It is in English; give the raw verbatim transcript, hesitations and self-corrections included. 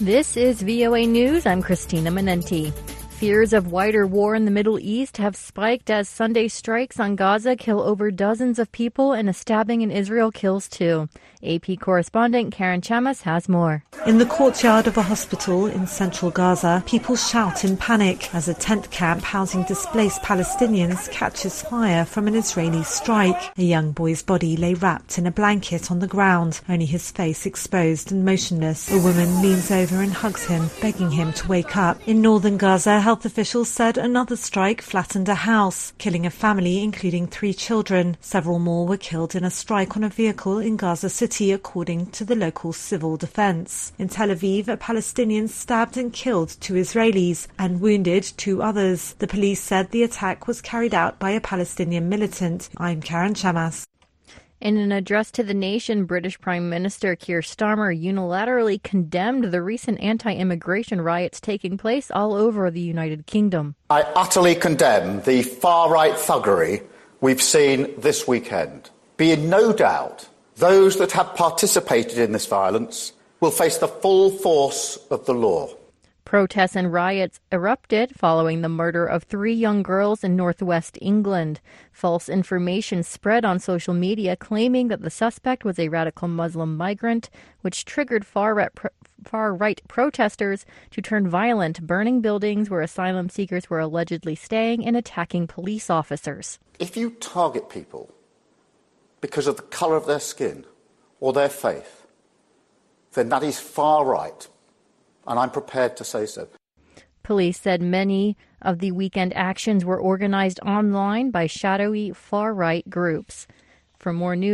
This is V O A News. I'm Christina Manenti. Fears of wider war in the Middle East have spiked as Sunday strikes on Gaza kill over dozens of people and a stabbing in Israel kills two. A P correspondent Karen Chamas has more. In the courtyard of a hospital in central Gaza, people shout in panic as a tent camp housing displaced Palestinians catches fire from an Israeli strike. A young boy's body lay wrapped in a blanket on the ground, only his face exposed and motionless. A woman leans over and hugs him, begging him to wake up. In northern Gaza, health officials said another strike flattened a house, killing a family including three children. Several more were killed in a strike on a vehicle in Gaza City, according to the local civil defense. In Tel Aviv, a Palestinian stabbed and killed two Israelis and wounded two others. The police said the attack was carried out by a Palestinian militant. I'm Karen Chamas. In an address to the nation, British Prime Minister Keir Starmer unilaterally condemned the recent anti-immigration riots taking place all over the United Kingdom. I utterly condemn the far-right thuggery we've seen this weekend. Be in no doubt, those that have participated in this violence will face the full force of the law. Protests and riots erupted following the murder of three young girls in northwest England. False information spread on social media claiming that the suspect was a radical Muslim migrant, which triggered far-right pro- far-right protesters to turn violent, burning buildings where asylum seekers were allegedly staying and attacking police officers. If you target people because of the colour of their skin or their faith, then that is far right. And I'm prepared to say so. Police said many of the weekend actions were organized online by shadowy far-right groups. For more news,